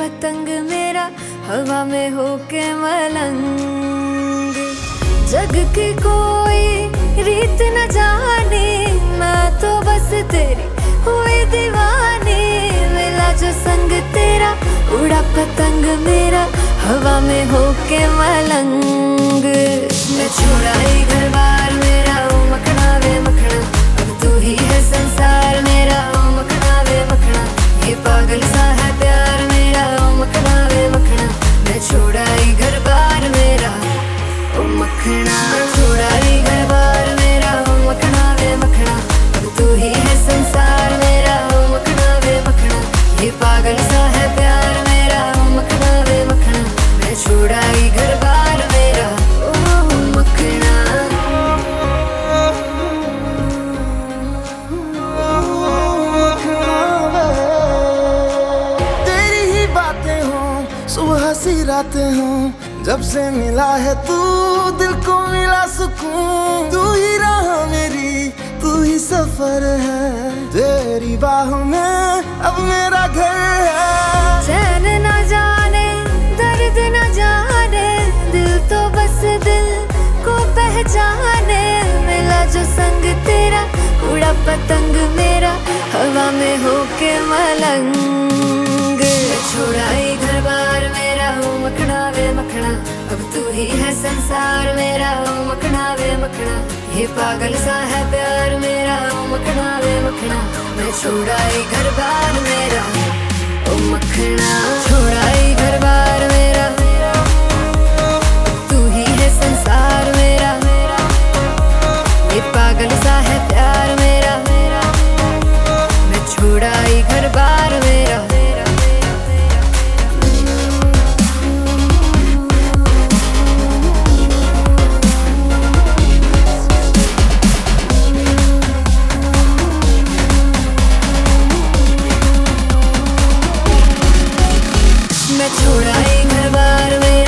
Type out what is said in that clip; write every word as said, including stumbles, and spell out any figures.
पतंग मेरा हवा में होके मलंग। जग की कोई रीत न जाने, मैं तो बस तेरी हुई दीवानी। मिला जो संग तेरा उड़ा पतंग मेरा हवा में होके मलंग। मैं छोड़ा ही घर बार मेरा ओ मखना वे मखना, अब तू ही है संसार मेरा ओ मखना वे मखना। ये पागल सा है प्यार मेरा ओ मखना वे मखना। मैं छोड़ा ही घर बार मेरा ओ मखना, छोड़ा ही घर बार मेरा ओ मखना वे मखना। अब तू ही है संसार मेरा ओ मखना वे मखना। ये पागल सा है प्यार मेरा ओ मखना वे मखना। मैं छोड़ा ही घर बार मेरा ओ मखना। तेरी ही बातें हों सुबह सी रातें हों, जब से मिला है तू दिल को मिला सुकून। तू ही राह मेरी तू ही सफर है, तेरी बाहों में अब मेरा घर है। चैन न जाने दर्द न जाने, दिल तो बस दिल को पहचाने। मिला जो संग तेरा उड़ा पतंग मेरा हवा में होके मलंग। छोड़ा ही घर बार मेरा ओ मखना वे मखना, अब तू ही है संसार मेरा ओ मखना वे मखना। ये पागल सा है प्यार मेरा ओ मखना वे मखना। मैं छोड़ा ही घर बार मेरा ओ मखना, छोड़ा ही घर बार मेरा, तू ही है संसार मेरा। ये पागल सा है प्यार मेरा, मैं छोड़ा ही घर बार मेरा। मैं छोड़ा ही घर बार में